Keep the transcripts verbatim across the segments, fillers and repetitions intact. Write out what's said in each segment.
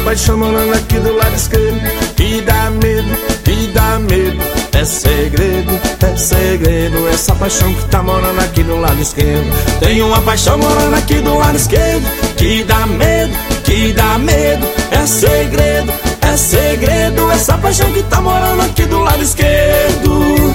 paixão morando aqui do lado esquerdo, que dá medo, que dá medo. É segredo, é segredo, essa paixão que tá morando aqui do lado esquerdo. Tem uma paixão morando aqui do lado esquerdo, que dá medo, que dá medo. É segredo, é segredo, essa paixão que tá morando aqui do lado esquerdo.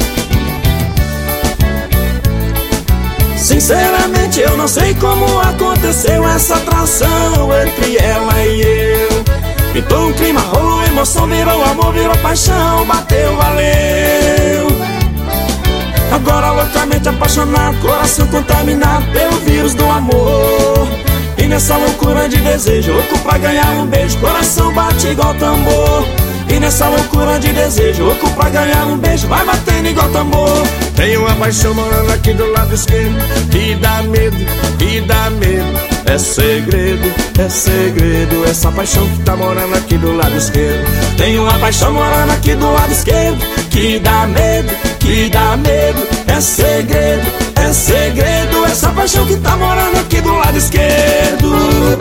Sinceramente eu não sei como aconteceu essa atração entre ela e eu. Pintou um clima, rolou emoção, virou amor, virou paixão, bateu, valeu. Agora loucamente apaixonado, coração contaminado pelo vírus do amor. E nessa loucura de desejo, louco pra ganhar um beijo, coração bate igual tambor. E nessa loucura de desejo, louco pra ganhar um beijo, vai batendo igual tambor. Tem uma paixão morando aqui do lado esquerdo, que dá medo, que dá medo. É segredo, é segredo, essa paixão que tá morando aqui do lado esquerdo. Tem uma paixão morando aqui do lado esquerdo, que dá medo, que dá medo. É segredo, é segredo, essa paixão que tá morando aqui do lado esquerdo.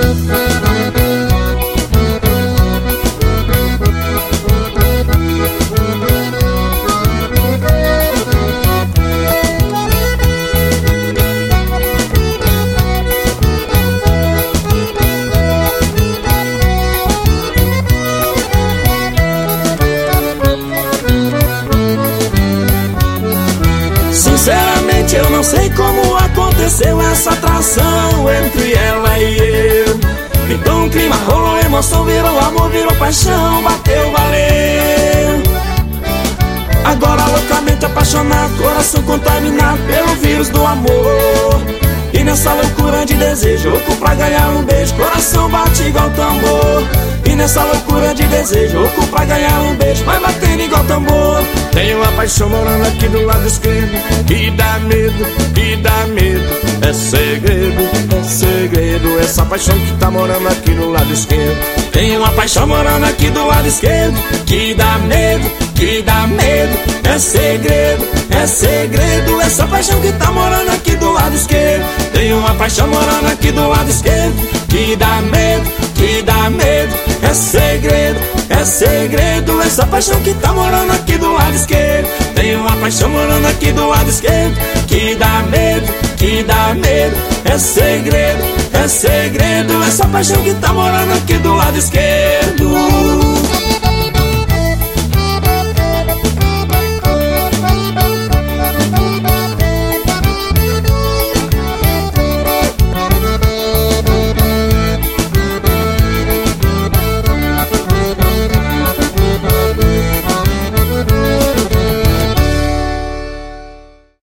Sinceramente eu não sei como aconteceu essa atração entre ela e eu. Pintou um clima, rolou emoção, virou amor, virou paixão, bateu, valeu. Agora loucamente apaixonado, coração contaminado pelo vírus do amor. E nessa loucura de desejo, louco pra ganhar um beijo, coração bate igual tambor. E nessa loucura de desejo, louco pra ganhar um beijo, vai batendo igual tambor. Tem uma paixão morando aqui do lado esquerdo, que dá medo, que dá medo. É segredo, é segredo, essa paixão que tá morando aqui do lado esquerdo. Tem uma paixão morando aqui do lado esquerdo, que dá medo, que dá medo. É segredo, é segredo, essa paixão que tá morando aqui do lado esquerdo. Tem uma paixão morando aqui do lado esquerdo, que dá medo, que dá medo. É segredo, é segredo, essa paixão que tá morando aqui do lado esquerdo. Tem uma paixão morando aqui do lado esquerdo, que dá medo, que dá medo. É segredo, é segredo, essa paixão que tá morando aqui do lado esquerdo.